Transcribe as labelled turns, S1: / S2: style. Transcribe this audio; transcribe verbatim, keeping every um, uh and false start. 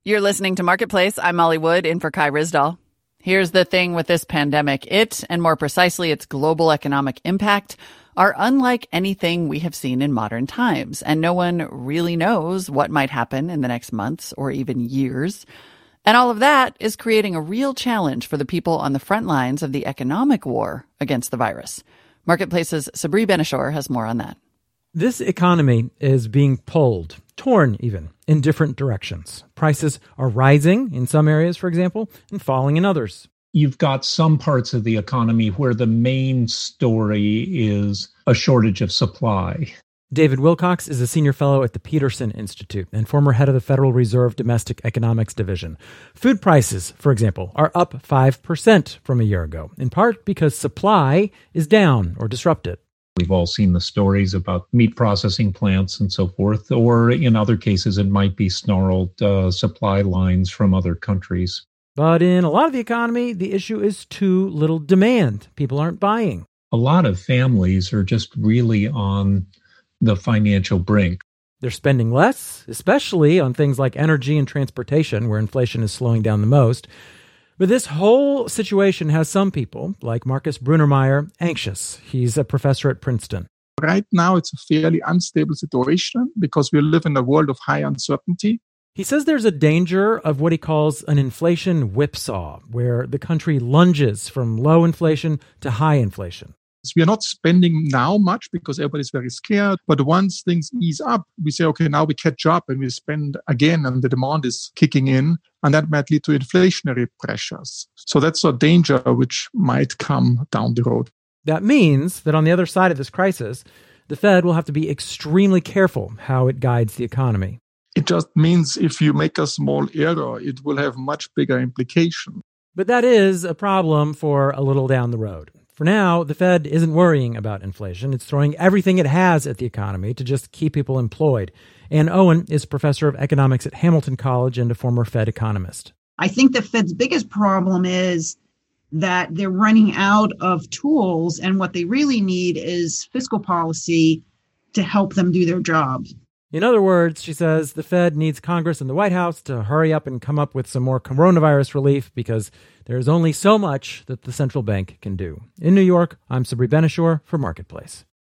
S1: You're listening to Marketplace. I'm Molly Wood, in for Kai Ryssdal. Here's the thing with this pandemic. It, and more precisely its global economic impact, are unlike anything we have seen in modern times, and no one really knows what might happen in the next months or even years. And all of that is creating a real challenge for the people on the front lines of the economic war against the virus. Marketplace's Sabri Ben-Achour has more on that.
S2: This economy is being pulled, torn even, in different directions. Prices are rising in some areas, for example, and falling in others.
S3: You've got some parts of the economy where the main story is a shortage of supply.
S2: David Wilcox is a senior fellow at the Peterson Institute and former head of the Federal Reserve Domestic Economics Division. Food prices, for example, are up five percent from a year ago, in part because supply is down or disrupted.
S3: We've all seen the stories about meat processing plants and so forth, or in other cases, it might be snarled uh, supply lines from other countries.
S2: But in a lot of the economy, the issue is too little demand. People aren't buying.
S3: A lot of families are just really on the financial brink.
S2: They're spending less, especially on things like energy and transportation, where inflation is slowing down the most. But this whole situation has some people, like Marcus Brunnermeier, anxious. He's a professor at Princeton.
S4: Right now, it's a fairly unstable situation because we live in a world of high uncertainty.
S2: He says there's a danger of what he calls an inflation whipsaw, where the country lunges from low inflation to high inflation.
S4: We are not spending now much because everybody's very scared. But once things ease up, we say, okay, now we catch up and we spend again and the demand is kicking in. And that might lead to inflationary pressures. So that's a danger which might come down the road.
S2: That means that on the other side of this crisis, the Fed will have to be extremely careful how it guides the economy.
S4: It just means if you make a small error, it will have much bigger implications.
S2: But that is a problem for a little down the road. For now, the Fed isn't worrying about inflation. It's throwing everything it has at the economy to just keep people employed. Ann Owen is professor of economics at Hamilton College and a former Fed economist.
S5: I think the Fed's biggest problem is that they're running out of tools, and what they really need is fiscal policy to help them do their job.
S2: In other words, she says, the Fed needs Congress and the White House to hurry up and come up with some more coronavirus relief because there's only so much that the central bank can do. In New York, I'm Sabri Ben-Achour for Marketplace.